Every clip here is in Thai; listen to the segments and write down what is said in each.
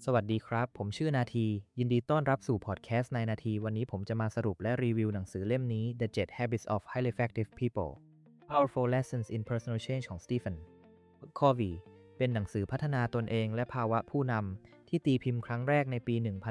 สวัสดีครับ ผมชื่อนาที ยินดีต้อนรับสู่พอดแคสต์ในนาที วันนี้ผมจะมาสรุปและรีวิวหนังสือเล่มนี้ The 7 Habits of Highly Effective People Powerful Lessons in Personal Change ของ Stephen Covey เป็นหนังสือพัฒนาตนเองและภาวะผู้นำที่ตีพิมพ์ครั้งแรกในปี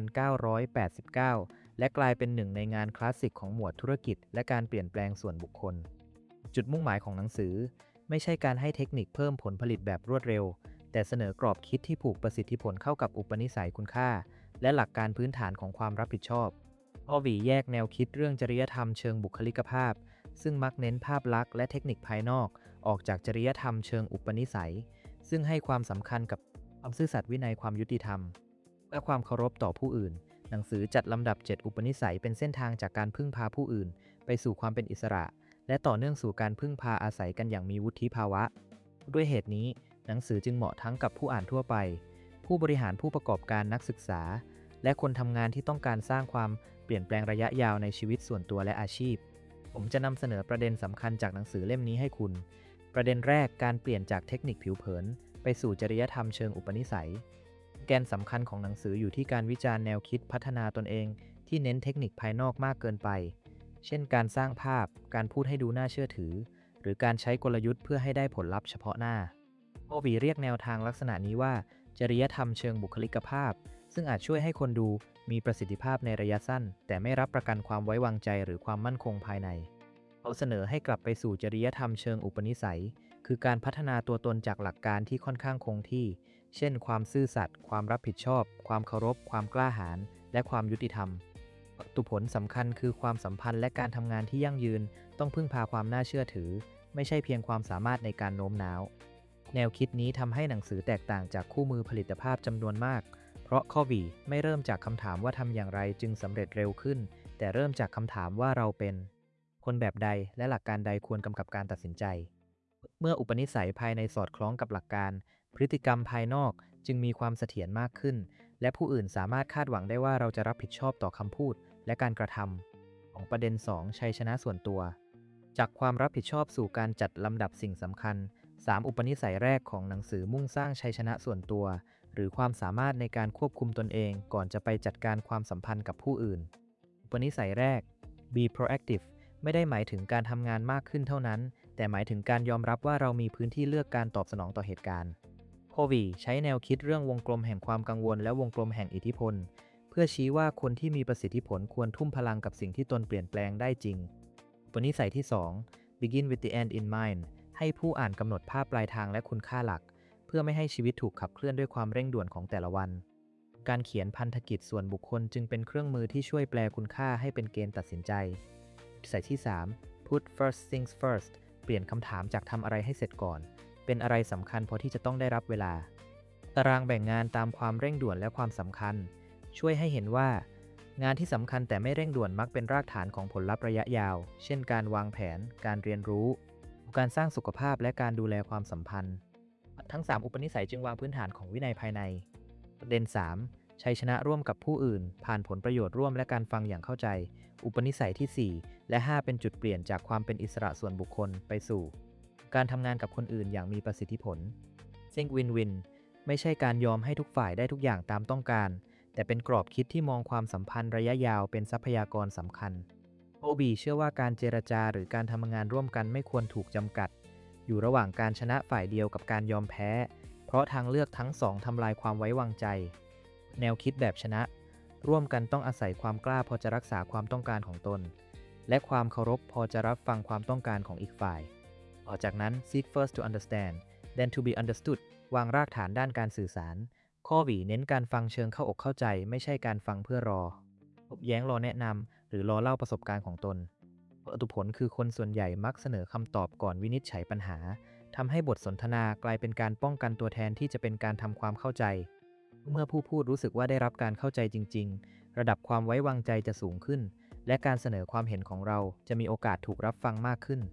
1989 และกลายเป็นหนึ่งในงานคลาสสิกของหมวดธุรกิจและการเปลี่ยนแปลงส่วนบุคคล จุดมุ่งหมายของหนังสือไม่ใช่การให้เทคนิคเพิ่มผลผลิตแบบรวดเร็ว แต่เสนอกรอบคิดที่ผูกประสิทธิผลเข้ากับอุปนิสัยคุณค่าและหลักการพื้นฐานของความรับผิดชอบออวีแยกแนวคิดเรื่องจริยธรรมเชิงบุคลิกภาพซึ่งมักเน้นภาพลักษณ์และเทคนิคภายนอกออกจากจริยธรรมเชิงอุปนิสัยซึ่งให้ความสำคัญกับความซื่อสัตย์วินัยความยุติธรรมและความเคารพต่อผู้อื่นหนังสือจัดลำดับ7อุปนิสัยเป็นเส้นทางจากการพึ่งพาผู้อื่นไปสู่ความเป็นอิสระและต่อเนื่องสู่การพึ่งพาอาศัยกันอย่างมีวุฒิภาวะด้วยเหตุนี้หนังสือจึงเหมาะทั้งกับผู้อ่านทั่วไปผู้บริหารผู้ประกอบการนักศึกษาและคนทำงานที่ต้องการสร้างความเปลี่ยนแปลงระยะยาวในชีวิตส่วนตัวและอาชีพผมจะนำเสนอประเด็นสำคัญจากหนังสือเล่มนี้ให้คุณประเด็นแรกการเปลี่ยนจากเทคนิคผิวเผินไปสู่จริยธรรมเชิงอุปนิสัยแกนสำคัญของหนังสืออยู่ที่การวิจารณ์แนวคิดพัฒนาตนเองที่เน้นเทคนิคภายนอกมากเกินไปเช่นการสร้างภาพการพูดให้ดูน่าเชื่อถือหรือการใช้กลยุทธ์เพื่อให้ได้ผลลัพธ์เฉพาะหน้าโอวีเรียกแนวทางลักษณะนี้ว่าจริยธรรมเชิงบุคลิกภาพซึ่งอาจช่วยให้คนดูมีประสิทธิภาพในระยะสั้นแต่ไม่รับประกันความไว้วางใจหรือความมั่นคงภายในเขาเสนอให้กลับไปสู่จริยธรรมเชิงอุปนิสัยคือการพัฒนาตัวตนจากหลักการที่ค่อนข้างคงที่เช่นความซื่อสัตย์ความรับผิดชอบความเคารพความกล้าหาญและความยุติธรรมตุผลสำคัญคือความสัมพันธ์และการทำงานที่ยั่งยืนต้องพึ่งพาความน่าเชื่อถือไม่ใช่เพียงความสามารถในการโน้มน้าวแนวคิดนี้ทำให้หนังสือแตกต่างจากคู่มือผลิตภาพจำนวนมากเพราะคอวีไม่เริ่มจากคำถามว่าทำอย่างไรจึงสำเร็จเร็วขึ้นแต่เริ่มจากคำถามว่าเราเป็นคนแบบใดและหลักการใดควรกำกับการตัดสินใจเมื่ออุปนิสัยภายในสอดคล้องกับหลักการพฤติกรรมภายนอกจึงมีความเสถียรมากขึ้นและผู้อื่นสามารถคาดหวังได้ว่าเราจะรับผิดชอบต่อคำพูดและการกระทำของประเด็น2ชัยชนะส่วนตัวจากความรับผิดชอบสู่การจัดลำดับสิ่งสำคัญ3อุปนิสัยแรกของหนังสือมุ่งสร้างชัยชนะส่วนตัวหรือความสามารถในการควบคุมตนเองก่อนจะไปจัดการความสัมพันธ์กับผู้อื่นอุปนิสัยแรก Be proactive ไม่ได้หมายถึงการทำงานมากขึ้นเท่านั้นแต่หมายถึงการยอมรับว่าเรามีพื้นที่เลือกการตอบสนองต่อเหตุการณ์โควีใช้แนวคิดเรื่องวงกลมแห่งความกังวลและวงกลมแห่งอิทธิพลเพื่อชี้ว่าคนที่มีประสิทธิผลควรทุ่มพลังกับสิ่งที่ตนเปลี่ยนแปลงได้จริงอุปนิสัยที่2 Begin with the end in mind ให้ผู้อ่านกำหนดภาพปลายทางและคุณค่าหลักเพื่อไม่ให้ชีวิตถูกขับเคลื่อนด้วยความเร่งด่วนของแต่ละวันการเขียนพันธกิจส่วนบุคคลจึงเป็นเครื่องมือที่ช่วยแปลคุณค่าให้เป็นเกณฑ์ตัดสินใจอุปนิสัยที่3 Put first things first เปลี่ยนคำถามจากทำอะไรให้เสร็จก่อนเป็นอะไรสำคัญพอที่จะต้องได้รับเวลาตารางแบ่งงานตามความเร่งด่วนและความสำคัญช่วยให้เห็นว่างานที่สำคัญแต่ไม่เร่งด่วนมักเป็นรากฐานของผลลัพธ์ระยะยาวเช่นการวางแผนการเรียนรู้การสร้างสุขภาพและการดูแลความสัมพันธ์ทั้ง3อุปนิสัยจึงวางพื้นฐานของวินัยภายในประเด็น3ชัยชนะร่วมกับผู้อื่นผ่านผลประโยชน์ร่วมและการฟังอย่างเข้าใจอุปนิสัยที่4และ5เป็นจุดเปลี่ยนจากความเป็นอิสระส่วนบุคคลไปสู่การทำงานกับคนอื่นอย่างมีประสิทธิผลซิงค์วินวินไม่ใช่การยอมให้ทุกฝ่ายได้ทุกอย่างตามต้องการแต่เป็นกรอบคิดที่มองความสัมพันธ์ระยะยาวเป็นทรัพยากรสำคัญโอบีเชื่อว่าการเจรจาหรือการทำงานร่วมกันไม่ควรถูกจำกัดอยู่ระหว่างการชนะฝ่ายเดียวกับการยอมแพ้เพราะทางเลือกทั้งสองทำลายความไว้วางใจแนวคิดแบบชนะร่วมกันต้องอาศัยความกล้าพอจะรักษาความต้องการของตนและความเคารพพอจะรับฟังความต้องการของอีกฝ่ายต่อจากนั้น seek first to understand then to be understood วางรากฐานด้านการสื่อสารข้อหวีเน้นการฟังเชิงเข้าอกเข้าใจไม่ใช่การฟังเพื่อรอทบแย้งรอแนะนำหรือรอเล่าประสบการณ์ของตนผลคือคนส่วนใหญ่มักเสนอคำตอบก่อนวินิจฉัยปัญหาทำให้บทสนทนากลายเป็นการป้องกันตัวแทนที่จะเป็นการทำความเข้าใจเมื่อผู้พูดรู้สึกว่าได้รับการเข้าใจจริงๆระดับความไว้วางใจจะสูงขึ้นและการเสนอความเห็นของเราจะมีโอกาสถูกรับฟังมากขึ้น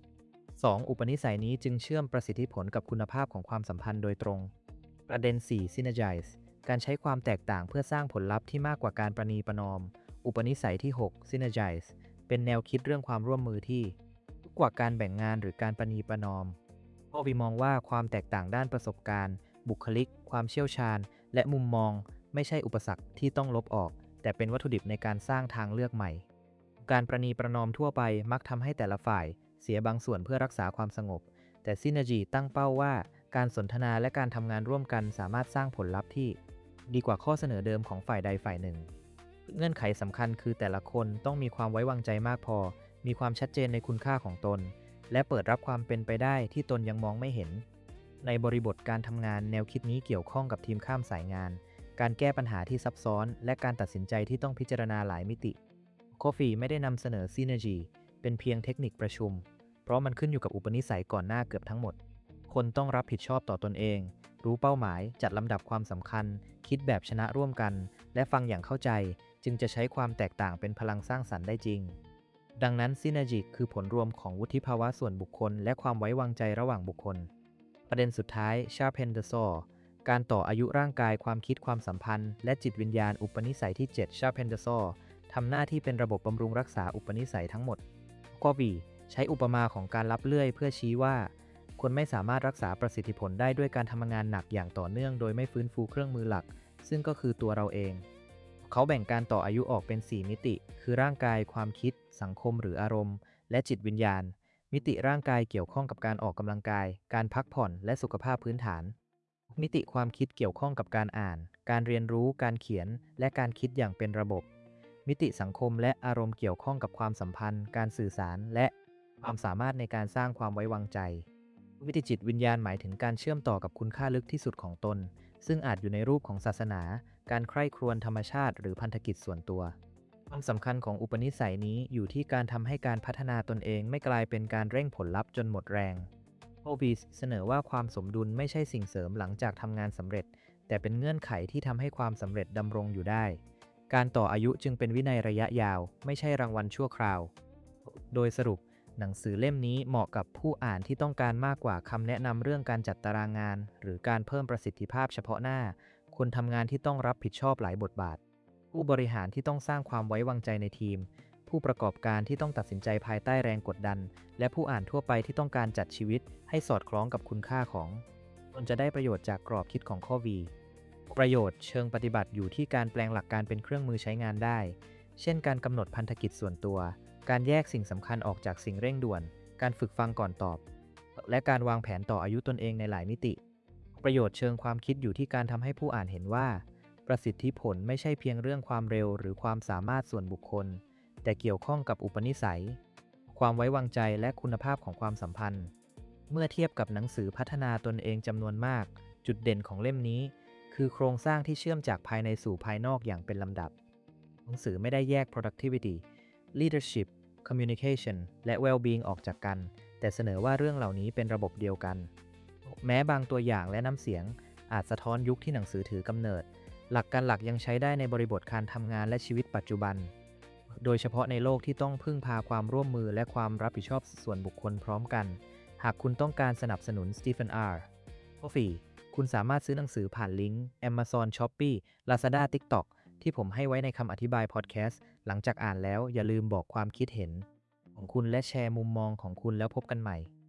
2อุปนิสัยนี้จึงเชื่อมประสิทธิผลกับคุณภาพของความสัมพันธ์โดยตรงประเด็น4 Synergize การใช้ความแตกต่างเพื่อสร้างผลลัพธ์ที่มากกว่าการประนีประนอมอุปนิสัยที่6 Synergize เป็นแนวคิดเรื่องความร่วมมือที่กว่าการแบ่งงานหรือการประนีประนอมโอวีมองว่าความแตกต่างด้านประสบการณ์บุคลิกความเชี่ยวชาญและมุมมองไม่ใช่อุปสรรคที่ต้องลบออกแต่เป็นวัตถุดิบในการสร้างทางเลือกใหม่การประนีประนอมทั่วไปมักทำให้แต่ละฝ่ายเสียบางส่วนเพื่อรักษาความสงบแต่ Synergy ตั้งเป้าว่าการสนทนาและการทำงานร่วมกันสามารถสร้างผลลัพธ์ที่ดีกว่าข้อเสนอเดิมของฝ่ายใดฝ่ายหนึ่งเงื่อนไขสำคัญคือแต่ละคนต้องมีความไว้วางใจมากพอมีความชัดเจนในคุณค่าของตนและเปิดรับความเป็นไปได้ที่ตนยังมองไม่เห็นในบริบทการทำงานแนวคิดนี้เกี่ยวข้องกับทีมข้ามสายงานการแก้ปัญหาที่ซับซ้อนและการตัดสินใจที่ต้องพิจารณาหลายมิติCoffee ไม่ได้นำเสนอ Synergy เป็นเพียงเทคนิคประชุมเพราะมันขึ้นอยู่กับอุปนิสัยก่อนหน้าเกือบทั้งหมดคนต้องรับผิดชอบต่อตนเองรู้เป้าหมายจัดลำดับความสำคัญคิดแบบชนะร่วมกันและฟังอย่างเข้าใจจึงจะใช้ความแตกต่างเป็นพลังสร้างสรรค์ได้จริงดังนั้น Synergy คือผลรวมของวุฒิภาวะส่วนบุคคลและความไว้วางใจระหว่างบุคคลประเด็นสุดท้าย Sharpen the Saw การต่ออายุร่างกายความคิดความสัมพันธ์และจิตวิญญาณอุปนิสัยที่ 7 Sharpen the Saw ทำหน้าที่เป็นระบบบำรุงรักษาอุปนิสัยทั้งหมดข้อ V ใช้อุปมาของการรับเลื่อยเพื่อชี้ว่าคนไม่สามารถรักษาประสิทธิผลได้ด้วยการทำงานหนักอย่างต่อเนื่องโดยไม่ฟื้นฟูเครื่องมือหลักซึ่งก็คือตัวเราเองเขาแบ่งการต่ออายุออกเป็น 4 มิติคือร่างกายความคิดสังคมหรืออารมณ์และจิตวิญญาณมิติร่างกายเกี่ยวข้องกับการออกกำลังกายการพักผ่อนและสุขภาพพื้นฐานมิติความคิดเกี่ยวข้องกับการอ่านการเรียนรู้การเขียนและการคิดอย่างเป็นระบบมิติสังคมและอารมณ์เกี่ยวข้องกับความสัมพันธ์การสื่อสารและความสามารถในการสร้างความไว้วางใจมิติจิตวิญญาณหมายถึงการเชื่อมต่อกับคุณค่าลึกที่สุดของตนซึ่งอาจอยู่ในรูปของศาสนาการใคร่ครวญธรรมชาติหรือพันธกิจส่วนตัวความสำคัญของอุปนิสัยนี้อยู่ที่การทำให้การพัฒนาตนเองไม่กลายเป็นการเร่งผลลัพธ์จนหมดแรงโอบีเสนอว่าความสมดุลไม่ใช่สิ่งเสริมหลังจากทำงานสำเร็จแต่เป็นเงื่อนไขที่ทำให้ความสำเร็จดำรงอยู่ได้การต่ออายุจึงเป็นวินัยระยะยาวไม่ใช่รางวัลชั่วคราวโดยสรุปหนังสือเล่มนี้เหมาะกับผู้อ่านที่ต้องการมากกว่าคำแนะนำเรื่องการจัดตารางงานหรือการเพิ่มประสิทธิภาพเฉพาะหน้าคนทำงานที่ต้องรับผิดชอบหลายบทบาทผู้บริหารที่ต้องสร้างความไว้วางใจในทีมผู้ประกอบการที่ต้องตัดสินใจภายใต้แรงกดดันและผู้อ่านทั่วไปที่ต้องการจัดชีวิตให้สอดคล้องกับคุณค่าของตนจะได้ประโยชน์จากกรอบคิดของข้อ V ประโยชน์เชิงปฏิบัติอยู่ที่การแปลงหลักการเป็นเครื่องมือใช้งานได้เช่นการกำหนดพันธกิจส่วนตัวการแยกสิ่งสำคัญออกจากสิ่งเร่งด่วนการฝึกฟังก่อนตอบและการวางแผนต่ออายุตนเองในหลายมิติประโยชน์เชิงความคิดอยู่ที่การทำให้ผู้อ่านเห็นว่าประสิทธิผลไม่ใช่เพียงเรื่องความเร็วหรือความสามารถส่วนบุคคลแต่เกี่ยวข้องกับอุปนิสัยความไว้วางใจและคุณภาพของความสัมพันธ์เมื่อเทียบกับหนังสือพัฒนาตนเองจำนวนมากจุดเด่นของเล่มนี้คือโครงสร้างที่เชื่อมจากภายในสู่ภายนอกอย่างเป็นลำดับหนังสือไม่ได้แยก productivity leadership communication และ well-being ออกจากกันแต่เสนอว่าเรื่องเหล่านี้เป็นระบบเดียวกันแม้บางตัวอย่างและน้ำเสียงอาจสะท้อนยุคที่หนังสือถือกำเนิดหลักการหลักยังใช้ได้ในบริบทการทำงานและชีวิตปัจจุบันโดยเฉพาะในโลกที่ต้องพึ่งพาความร่วมมือและความรับผิดชอบส่วนบุคคลพร้อมกันหากคุณต้องการสนับสนุน Stephen R. Covey คุณสามารถซื้อหนังสือผ่านลิงก์ Amazon Shopee Lazada TikTok ที่ผมให้ไว้ในคำอธิบายพอดแคสต์หลังจากอ่านแล้วอย่าลืมบอกความคิดเห็นของคุณและแชร์มุมมองของคุณแล้วพบกันใหม่